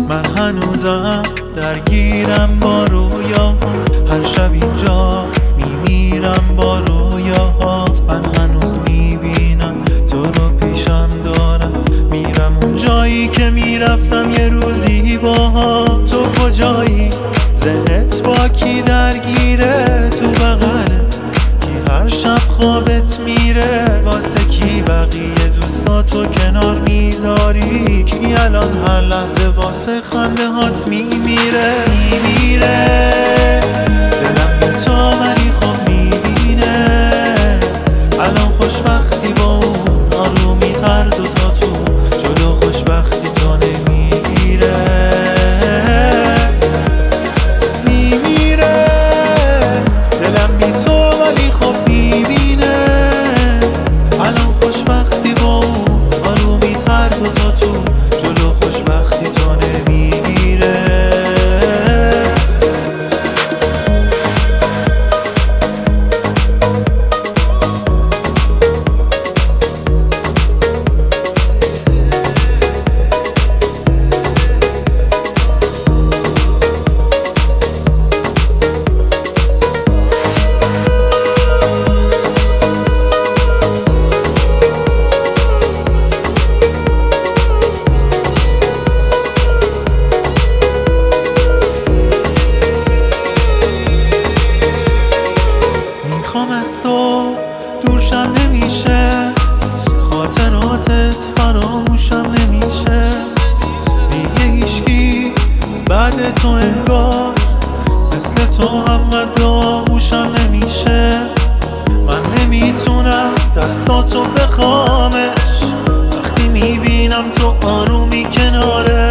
من هنوزم درگیرم با رویاها، هر شب اینجا میمیرم با رویاهات. من هنوز میبینم تو رو پیشم دارم، میرم اون جایی که میرفتم یه روزی باها. تو کجایی؟ ذهنت با کی درگیره؟ تو بغله کی هر شب خوابت میره؟ واسه کی بقیه دوستاتو کنار میذاری؟ کی الان هر لحظه واسه خنده هات میمیره؟ دلم بی تو ولی خب میبینه الان خوشبختی با اون آرومی تر دوتا تو جلو خوشبختی تو نمیگیره. دلم بی تو ولی خب میبینه الان خوشبختی با اون آرومی تر دوتا تو جلو خوشبختی تو نمیگیره. میخوام از تو دورشم نمیشه، خاطراتت فراموشم نمیشه. دیگه هیچکی بعد تو انگار مثل تو هم قد آغوشم نمیشه. من نمیتونم دستاتو بخوامش وقتی میبینم تو آرومی کناره.